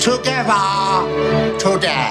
together today.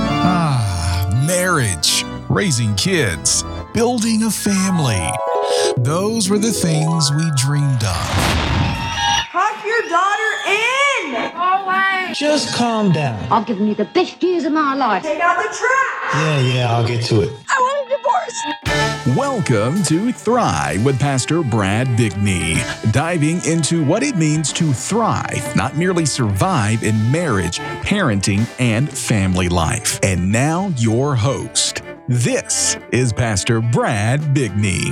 Marriage, raising kids, building a family. Those were the things we dreamed of. Tuck your daughter in! Always. Just calm down. I've given you the best years of my life. Take out the trash! Yeah, I'll get to it. I want a divorce. Welcome to Thrive with Pastor Brad Bigney, diving into what it means to thrive, not merely survive in marriage, parenting, and family life. And now your host. This is Pastor Brad Bigney.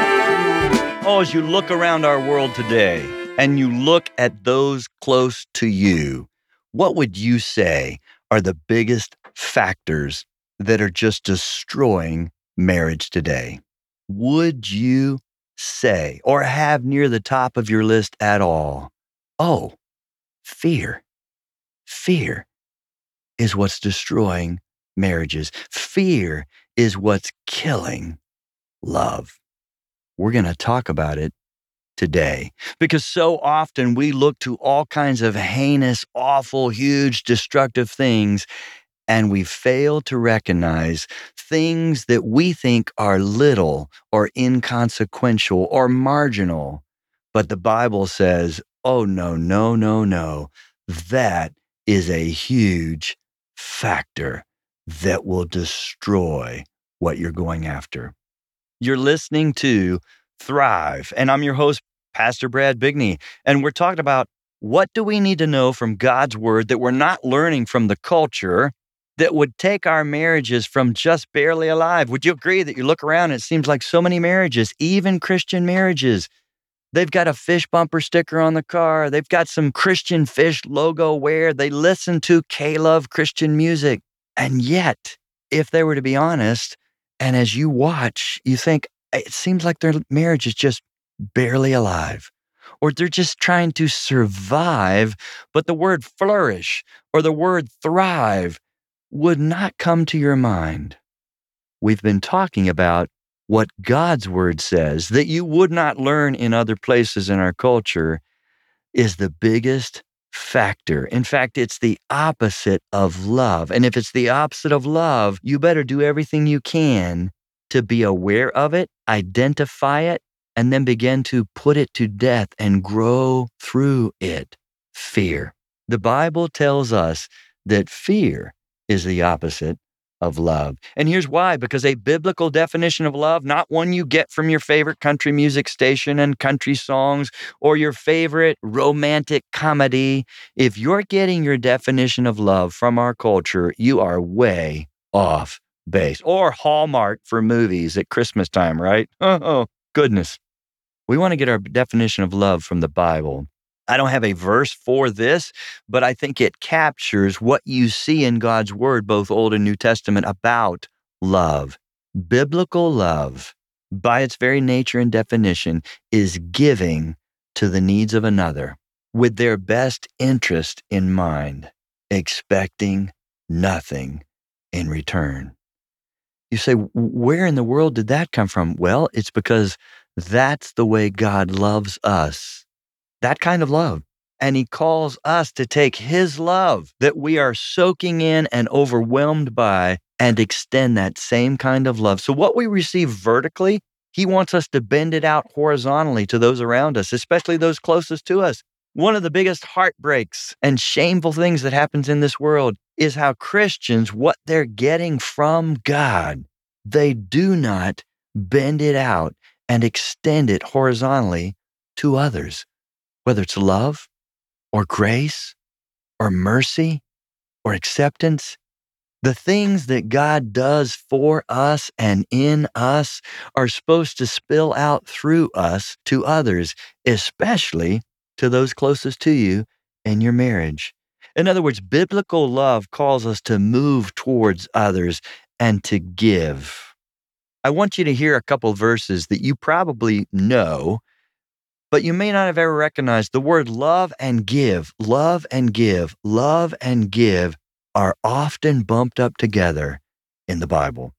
Oh, as you look around our world today and you look at those close to you, what would you say are the biggest factors that are just destroying marriage today? Would you say, or have near the top of your list at all, oh, fear. Fear is what's destroying marriages. Fear is what's killing love. We're going to talk about it today because so often we look to all kinds of heinous, awful, huge, destructive things, and we fail to recognize things that we think are little or inconsequential or marginal. But the Bible says, oh, no. That is a huge factor that will destroy what you're going after. You're listening to Thrive, and I'm your host, Pastor Brad Bigney, and we're talking about what do we need to know from God's Word that we're not learning from the culture that would take our marriages from just barely alive. Would you agree that you look around and it seems like so many marriages, even Christian marriages, they've got a fish bumper sticker on the car. They've got some Christian fish logo wear. They listen to K-Love Christian music. And yet, if they were to be honest, and as you watch, you think, it seems like their marriage is just barely alive. Or they're just trying to survive, but the word flourish or the word thrive would not come to your mind. We've been talking about what God's Word says that you would not learn in other places in our culture is the biggest factor. In fact, it's the opposite of love. And if it's the opposite of love, you better do everything you can to be aware of it, identify it, and then begin to put it to death and grow through it. Fear. The Bible tells us that fear is the opposite of love. And here's why, because a biblical definition of love, not one you get from your favorite country music station and country songs or your favorite romantic comedy. If you're getting your definition of love from our culture, you are way off base. Or Hallmark for movies at Christmas time, right? Oh, goodness. We want to get our definition of love from the Bible. I don't have a verse for this, but I think it captures what you see in God's Word, both Old and New Testament, about love. Biblical love, by its very nature and definition, is giving to the needs of another with their best interest in mind, expecting nothing in return. You say, where in the world did that come from? Well, it's because that's the way God loves us. That kind of love. And He calls us to take His love that we are soaking in and overwhelmed by and extend that same kind of love. So what we receive vertically, He wants us to bend it out horizontally to those around us, especially those closest to us. One of the biggest heartbreaks and shameful things that happens in this world is how Christians, what they're getting from God, they do not bend it out and extend it horizontally to others. Whether it's love or grace or mercy or acceptance, the things that God does for us and in us are supposed to spill out through us to others, especially to those closest to you in your marriage. In other words, biblical love calls us to move towards others and to give. I want you to hear a couple verses that you probably know, but you may not have ever recognized. The word love and give, love and give, love and give are often bumped up together in the Bible.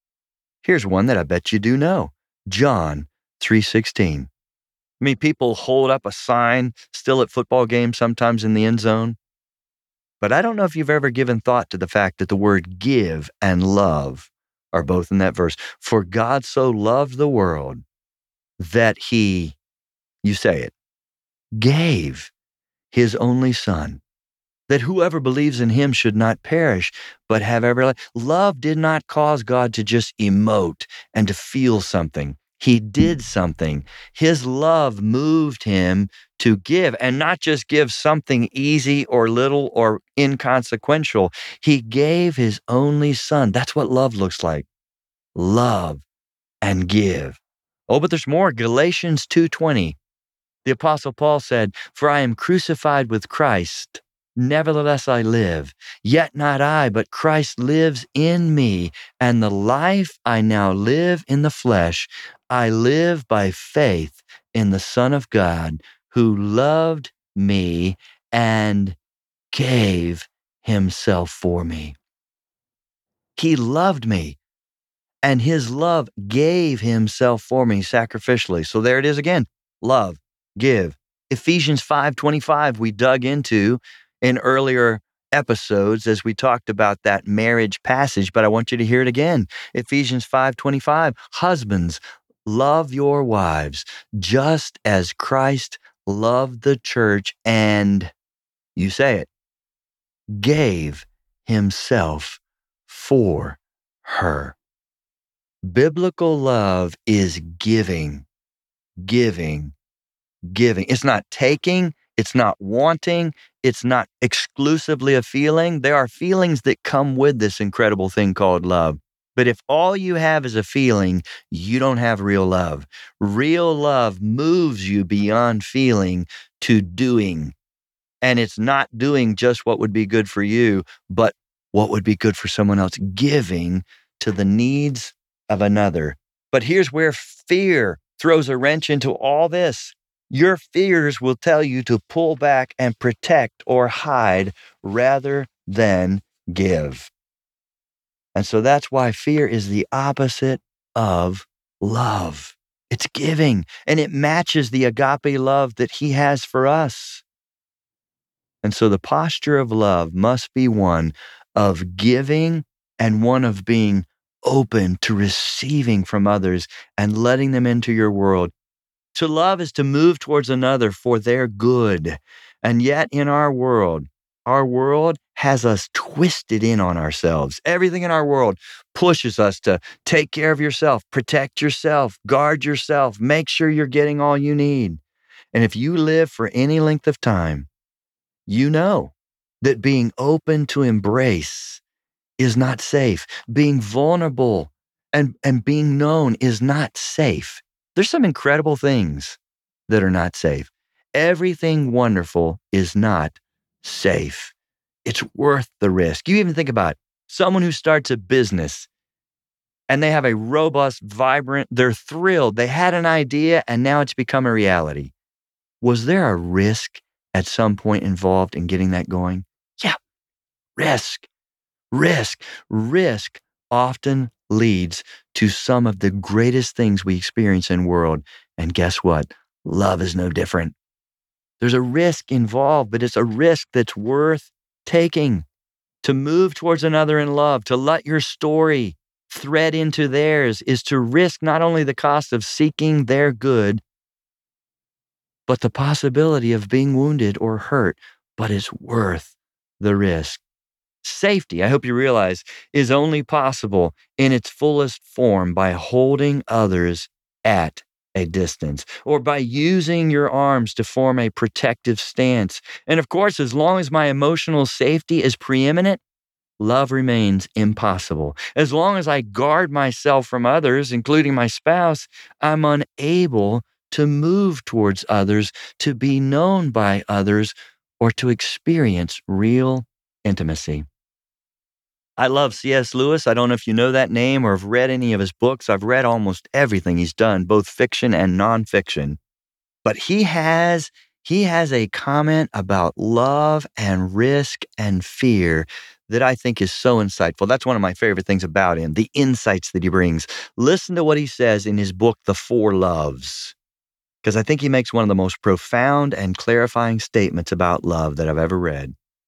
Here's one that I bet you do know. John 3:16. I mean, people hold up a sign still at football games, sometimes in the end zone. But I don't know if you've ever given thought to the fact that the word give and love are both in that verse. For God so loved the world that he, you say it, gave his only son, that whoever believes in him should not perish, but have everlasting life. Love did not cause God to just emote and to feel something. He did something. His love moved him to give, and not just give something easy or little or inconsequential. He gave his only son. That's what love looks like. Love and give. Oh, but there's more. Galatians 2:20. The Apostle Paul said, "For I am crucified with Christ. Nevertheless I live. Yet not I, but Christ lives in me. And the life I now live in the flesh, I live by faith in the Son of God, who loved me and gave himself for me." He loved me, and his love gave himself for me sacrificially. So there it is again. Love, give. Ephesians 5:25 we dug into in earlier episodes as we talked about that marriage passage, but I want you to hear it again. Ephesians 5:25, husbands, love your wives just as Christ loved the church and, you say it, gave himself for her. Biblical love is giving, giving, giving. It's not taking, it's not wanting, it's not exclusively a feeling. There are feelings that come with this incredible thing called love. But if all you have is a feeling, you don't have real love. Real love moves you beyond feeling to doing. And it's not doing just what would be good for you, but what would be good for someone else, giving to the needs of another. But here's where fear throws a wrench into all this. Your fears will tell you to pull back and protect or hide rather than give. And so that's why fear is the opposite of love. It's giving, and it matches the agape love that he has for us. And so the posture of love must be one of giving and one of being open to receiving from others and letting them into your world. To love is to move towards another for their good. And yet in our world has us twisted in on ourselves. Everything in our world pushes us to take care of yourself, protect yourself, guard yourself, make sure you're getting all you need. And if you live for any length of time, you know that being open to embrace is not safe. Being vulnerable and being known is not safe. There's some incredible things that are not safe. Everything wonderful is not safe. It's worth the risk. You even think about someone who starts a business and they have a robust, vibrant, they're thrilled. They had an idea and now it's become a reality. Was there a risk at some point involved in getting that going? Yeah. Risk often leads to some of the greatest things we experience in the world. And guess what? Love is no different. There's a risk involved, but it's a risk that's worth taking. To move towards another in love, to let your story thread into theirs, is to risk not only the cost of seeking their good, but the possibility of being wounded or hurt, but it's worth the risk. Safety, I hope you realize, is only possible in its fullest form by holding others at a distance or by using your arms to form a protective stance. And of course, as long as my emotional safety is preeminent, love remains impossible. As long as I guard myself from others, including my spouse, I'm unable to move towards others, to be known by others, or to experience real intimacy. I love C.S. Lewis. I don't know if you know that name or have read any of his books. I've read almost everything he's done, both fiction and nonfiction. But he has a comment about love and risk and fear that I think is so insightful. That's one of my favorite things about him, the insights that he brings. Listen to what he says in his book, The Four Loves, because I think he makes one of the most profound and clarifying statements about love that I've ever read.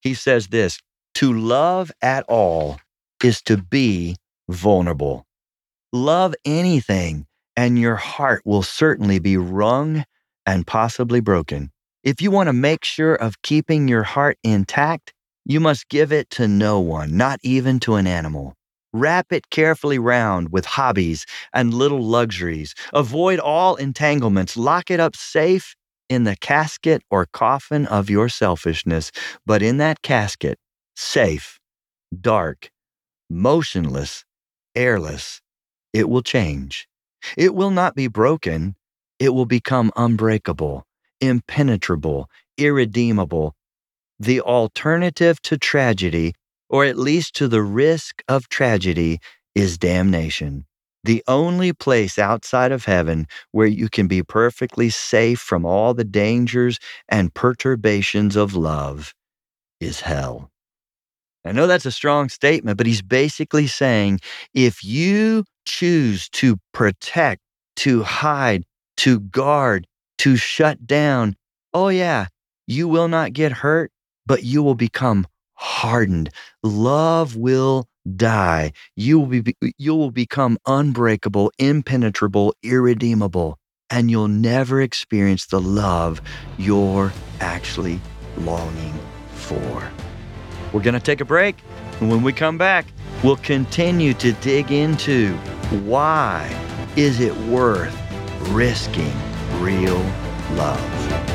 He says this, to love at all is to be vulnerable. Love anything, and your heart will certainly be wrung and possibly broken. If you want to make sure of keeping your heart intact, you must give it to no one, not even to an animal. Wrap it carefully round with hobbies and little luxuries. Avoid all entanglements. Lock it up safe in the casket or coffin of your selfishness. But in that casket, safe, dark, motionless, airless, it will change. It will not be broken. It will become unbreakable, impenetrable, irredeemable. The alternative to tragedy, or at least to the risk of tragedy, is damnation. The only place outside of heaven where you can be perfectly safe from all the dangers and perturbations of love is hell. I know that's a strong statement, but he's basically saying if you choose to protect, to hide, to guard, to shut down, oh yeah, you will not get hurt, but you will become hardened. Love will die. You will become unbreakable, impenetrable, irredeemable, and you'll never experience the love you're actually longing for. We're going to take a break, and when we come back, we'll continue to dig into why is it worth risking real love.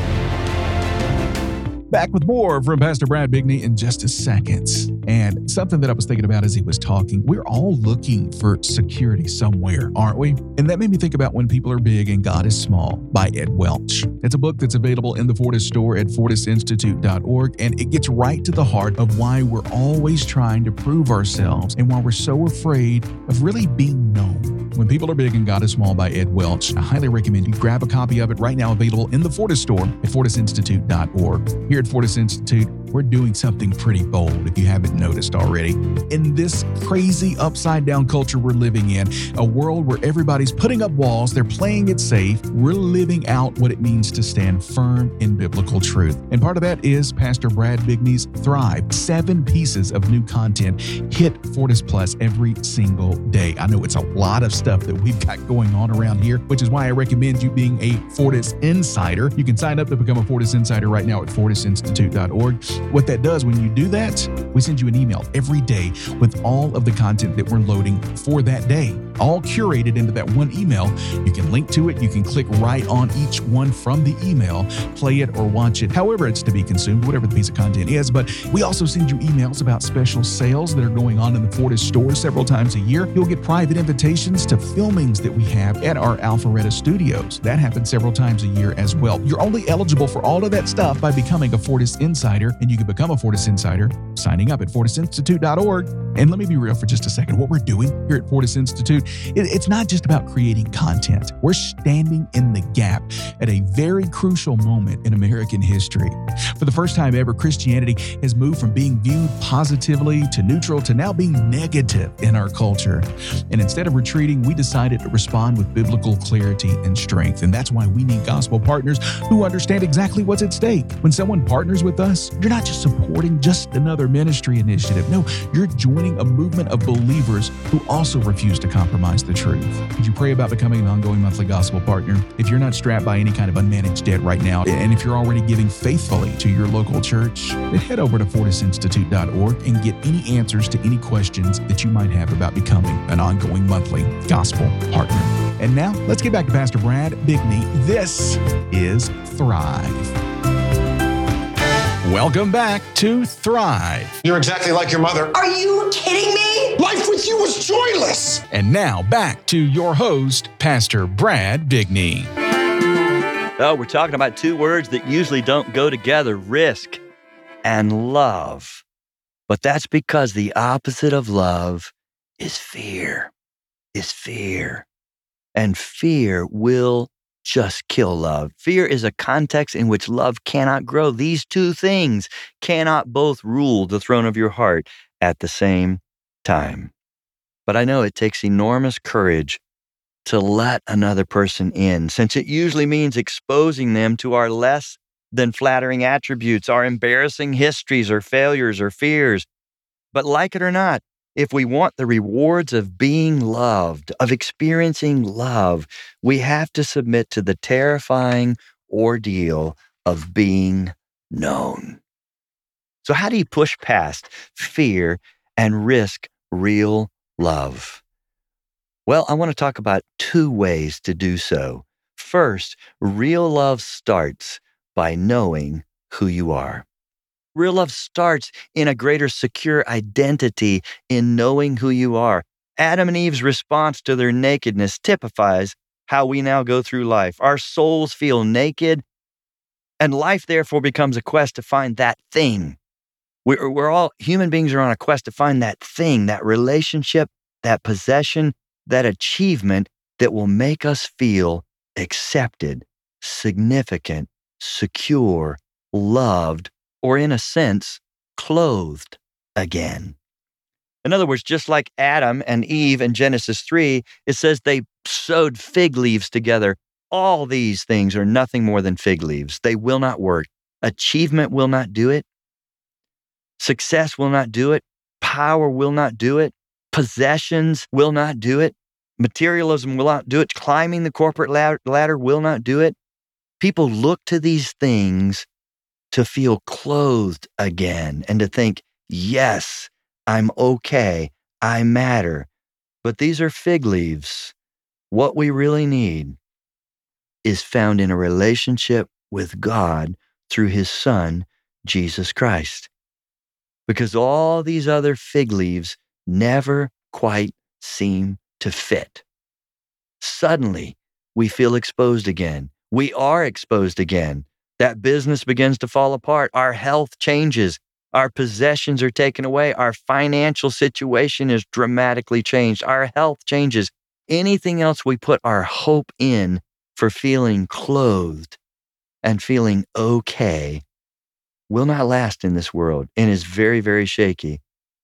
Back with more from Pastor Brad Bigney in just a second. And something that I was thinking about as he was talking, we're all looking for security somewhere, aren't we? And that made me think about When People Are Big and God Is Small by Ed Welch. It's a book that's available in the Fortis store at fortisinstitute.org, and it gets right to the heart of why we're always trying to prove ourselves and why we're so afraid of really being known. When People Are Big and God Is Small by Ed Welch. I highly recommend you grab a copy of it right now, available in the Fortis store at fortisinstitute.org. Here at Fortis Institute, we're doing something pretty bold, if you haven't noticed already. In this crazy upside-down culture we're living in, a world where everybody's putting up walls, they're playing it safe, we're living out what it means to stand firm in biblical truth. And part of that is Pastor Brad Bigney's Thrive. 7 pieces of new content hit Fortis Plus every single day. I know it's a lot of stuff that we've got going on around here, which is why I recommend you being a Fortis Insider. You can sign up to become a Fortis Insider right now at fortisinstitute.org. What that does when you do that, we send you an email every day with all of the content that we're loading for that day, all curated into that one email. You can link to it. You can click right on each one from the email, play it or watch it, however it's to be consumed, whatever the piece of content is. But we also send you emails about special sales that are going on in the Fortis store several times a year. You'll get private invitations to filmings that we have at our Alpharetta studios. That happens several times a year as well. You're only eligible for all of that stuff by becoming a Fortis Insider, and you can become a Fortis Insider signing up at fortisinstitute.org. And let me be real for just a second. What we're doing here at Fortis Institute, it's not just about creating content. We're standing in the gap at a very crucial moment in American history. For the first time ever, Christianity has moved from being viewed positively to neutral to now being negative in our culture. And instead of retreating, we decided to respond with biblical clarity and strength. And that's why we need gospel partners who understand exactly what's at stake. When someone partners with us, you're not just supporting just another ministry initiative. No, you're joining a movement of believers who also refuse to compromise the truth. Would you pray about becoming an ongoing monthly gospel partner? If you're not strapped by any kind of unmanaged debt right now, and if you're already giving faithfully to your local church, then head over to fortisinstitute.org and get any answers to any questions that you might have about becoming an ongoing monthly gospel partner. And now, let's get back to Pastor Brad Bigney. This is Thrive. Welcome back to Thrive. You're exactly like your mother. Are you kidding me? Life with you was joyless. And now back to your host, Pastor Brad Bigney. Oh, we're talking about 2 words that usually don't go together, risk and love. But that's because the opposite of love is fear. And fear will just kill love. Fear is a context in which love cannot grow. These 2 things cannot both rule the throne of your heart at the same time. But I know it takes enormous courage to let another person in, since it usually means exposing them to our less than flattering attributes, our embarrassing histories or failures or fears. But like it or not, if we want the rewards of being loved, of experiencing love, we have to submit to the terrifying ordeal of being known. So how do you push past fear and risk real love? Well, I want to talk about 2 ways to do so. First, real love starts by knowing who you are. Real love starts in a greater secure identity in knowing who you are. Adam and Eve's response to their nakedness typifies how we now go through life. Our souls feel naked, and life therefore becomes a quest to find that thing. We're all, human beings are on a quest to find that thing, that relationship, that possession, that achievement that will make us feel accepted, significant, secure, loved, or in a sense, clothed again. In other words, just like Adam and Eve in Genesis 3, it says they sewed fig leaves together. All these things are nothing more than fig leaves. They will not work. Achievement will not do it. Success will not do it. Power will not do it. Possessions will not do it. Materialism will not do it. Climbing the corporate ladder will not do it. People look to these things to feel clothed again and to think, yes, I'm okay, I matter. But these are fig leaves. What we really need is found in a relationship with God through His Son, Jesus Christ. Because all these other fig leaves never quite seem to fit. Suddenly, we feel exposed again. We are exposed again. That business begins to fall apart. Our health changes. Our possessions are taken away. Our financial situation is dramatically changed. Our health changes. Anything else we put our hope in for feeling clothed and feeling okay will not last in this world and is very, very shaky.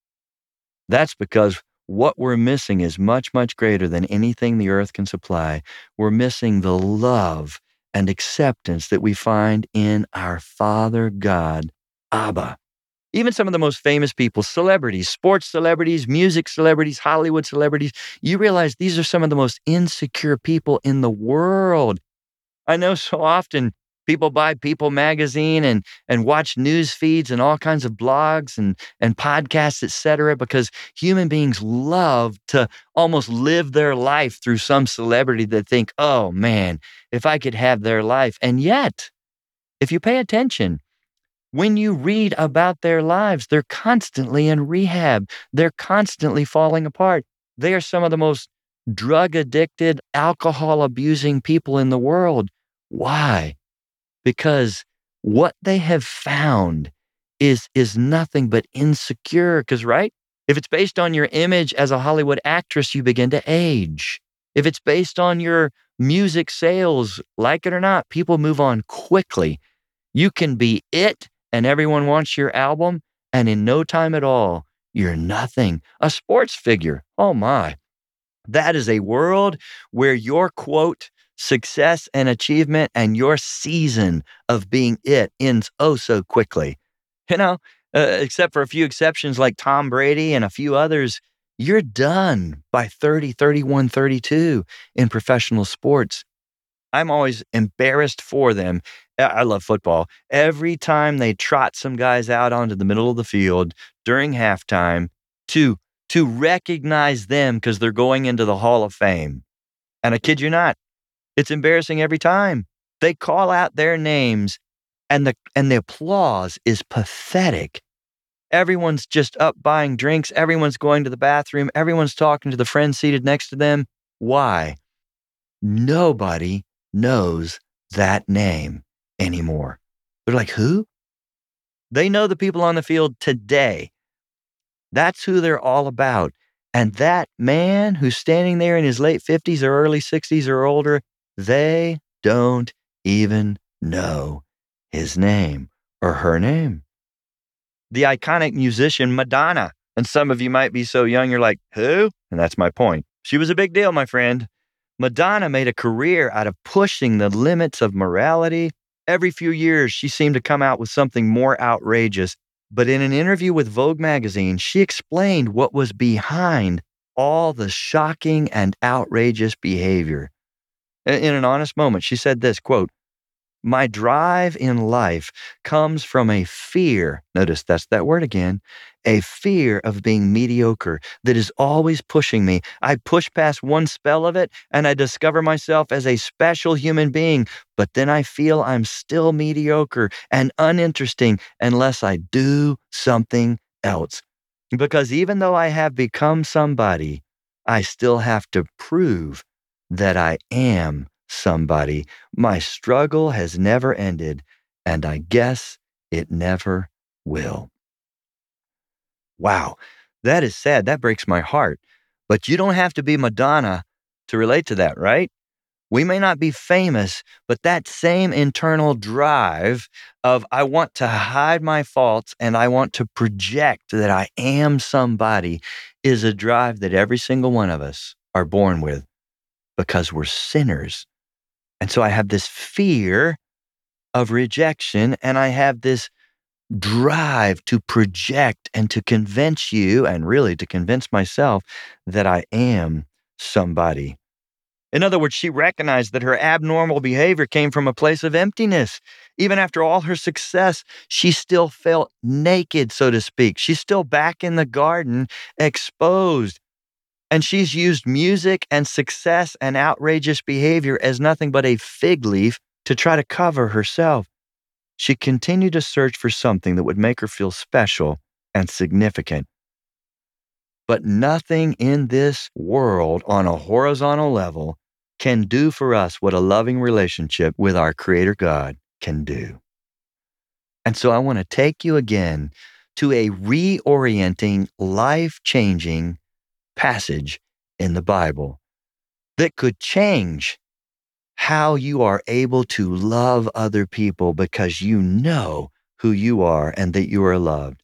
That's because what we're missing is much, much greater than anything the earth can supply. We're missing the love and acceptance that we find in our Father God, Abba. Even some of the most famous people, celebrities, sports celebrities, music celebrities, Hollywood celebrities, you realize these are some of the most insecure people in the world. I know so often people buy People magazine and watch news feeds and all kinds of blogs and podcasts, et cetera, because human beings love to almost live their life through some celebrity that think, oh man, if I could have their life. And yet, if you pay attention, when you read about their lives, they're constantly in rehab. They're constantly falling apart. They are some of the most drug addicted, alcohol abusing people in the world. Why? Because what they have found is nothing but insecure. Because, right? If it's based on your image as a Hollywood actress, you begin to age. If it's based on your music sales, like it or not, people move on quickly. You can be it and everyone wants your album, and in no time at all, you're nothing. A sports figure. Oh my. That is a world where your quote, success and achievement and your season of being it ends oh so quickly. You know, except for a few exceptions like Tom Brady and a few others, you're done by 30, 31, 32 in professional sports. I'm always embarrassed for them. I love football. Every time they trot some guys out onto the middle of the field during halftime to recognize them because they're going into the Hall of Fame. And I kid you not, it's embarrassing every time. They call out their names and the applause is pathetic. Everyone's just up buying drinks. Everyone's going to the bathroom. Everyone's talking to the friend seated next to them. Why? Nobody knows that name anymore. They're like, who? They know the people on the field today. That's who they're all about. And that man who's standing there in his late 50s or early 60s or older, they don't even know his name or her name. The iconic musician Madonna. And some of you might be so young, you're like, who? And that's my point. She was a big deal, my friend. Madonna made a career out of pushing the limits of morality, Every few years, she seemed to come out with something more outrageous. But in an interview with Vogue magazine, she explained what was behind all the shocking and outrageous behavior. In an honest moment, she said this, quote, "My drive in life comes from a fear," notice that's that word again, "a fear of being mediocre that is always pushing me. I push past one spell of it and I discover myself as a special human being, but then I feel I'm still mediocre and uninteresting unless I do something else. Because even though I have become somebody, I still have to prove that I am somebody. My struggle has never ended, and I guess it never will." Wow, that is sad. That breaks my heart. But you don't have to be Madonna to relate to that, right? We may not be famous, but that same internal drive of I want to hide my faults and I want to project that I am somebody is a drive that every single one of us are born with because we're sinners. And so I have this fear of rejection, and I have this drive to project and to convince you, and really to convince myself, that I am somebody. In other words, she recognized that her abnormal behavior came from a place of emptiness. Even after all her success, she still felt naked, so to speak. She's still back in the garden, exposed. And she's used music and success and outrageous behavior as nothing but a fig leaf to try to cover herself. She continued to search for something that would make her feel special and significant. But nothing in this world on a horizontal level can do for us what a loving relationship with our Creator God can do. And so I want to take you again to a reorienting, life-changing passage in the Bible that could change how you are able to love other people because you know who you are and that you are loved.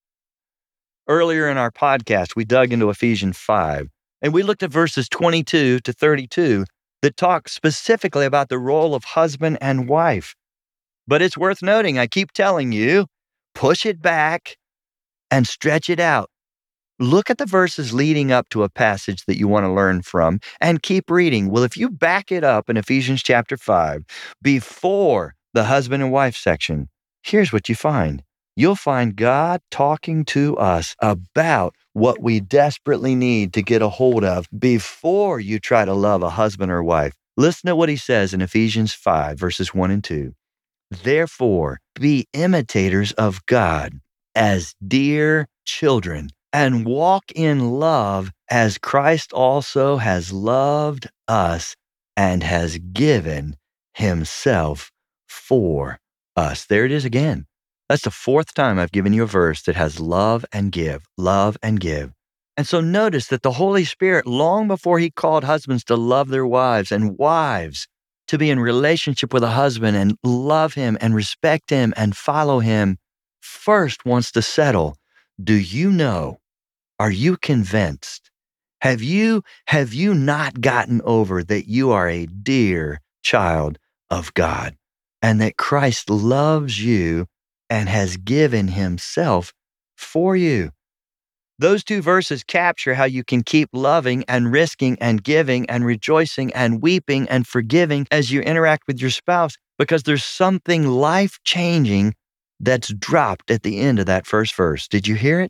Earlier in our podcast, we dug into Ephesians 5, and we looked at verses 22 to 32 that talk specifically about the role of husband and wife. But it's worth noting, I keep telling you, push it back and stretch it out. Look at the verses leading up to a passage that you want to learn from and keep reading. Well, if you back it up in Ephesians chapter 5, before the husband and wife section, here's what you find. You'll find God talking to us about what we desperately need to get a hold of before you try to love a husband or wife. Listen to what he says in Ephesians 5, verses 1 and 2. "Therefore, be imitators of God as dear children, and walk in love as Christ also has loved us and has given himself for us." There it is again. That's the fourth time I've given you a verse that has love and give, love and give. And so notice that the Holy Spirit, long before he called husbands to love their wives and wives to be in relationship with a husband and love him and respect him and follow him, first wants to settle, do you know, are you convinced? Have you not gotten over that you are a dear child of God and that Christ loves you and has given himself for you? Those two verses capture how you can keep loving and risking and giving and rejoicing and weeping and forgiving as you interact with your spouse, because there's something life-changing that's dropped at the end of that first verse. Did you hear it?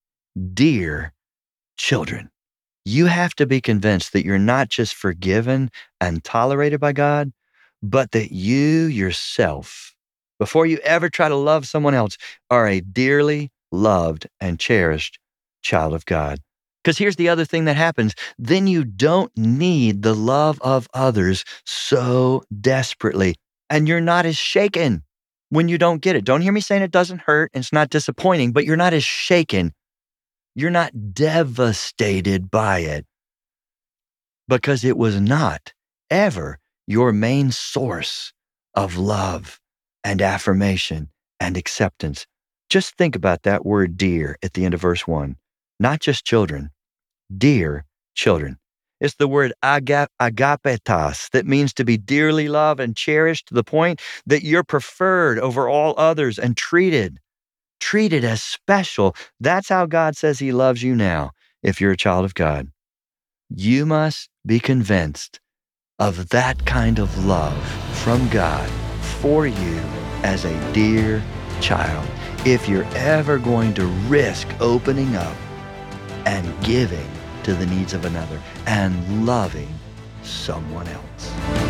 Dear children. You have to be convinced that you're not just forgiven and tolerated by God, but that you yourself, before you ever try to love someone else, are a dearly loved and cherished child of God. Because here's the other thing that happens. Then you don't need the love of others so desperately, and you're not as shaken when you don't get it. Don't hear me saying it doesn't hurt and it's not disappointing, but you're not as shaken. You're not devastated by it because it was not ever your main source of love and affirmation and acceptance. Just think about that word dear at the end of verse 1. Not just children, dear children. It's the word agapetas that means to be dearly loved and cherished to the point that you're preferred over all others and treated as special. That's how God says he loves you now if you're a child of God. You must be convinced of that kind of love from God for you as a dear child if you're ever going to risk opening up and giving to the needs of another and loving someone else.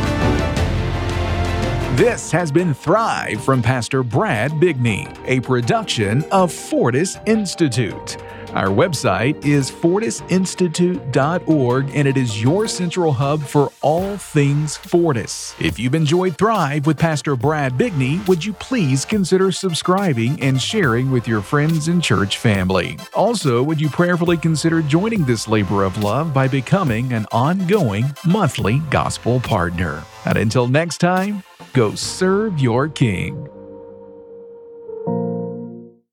This has been Thrive from Pastor Brad Bigney, a production of Fortis Institute. Our website is fortisinstitute.org, and it is your central hub for all things Fortis. If you've enjoyed Thrive with Pastor Brad Bigney, would you please consider subscribing and sharing with your friends and church family? Also, would you prayerfully consider joining this labor of love by becoming an ongoing monthly gospel partner? And until next time, go serve your King.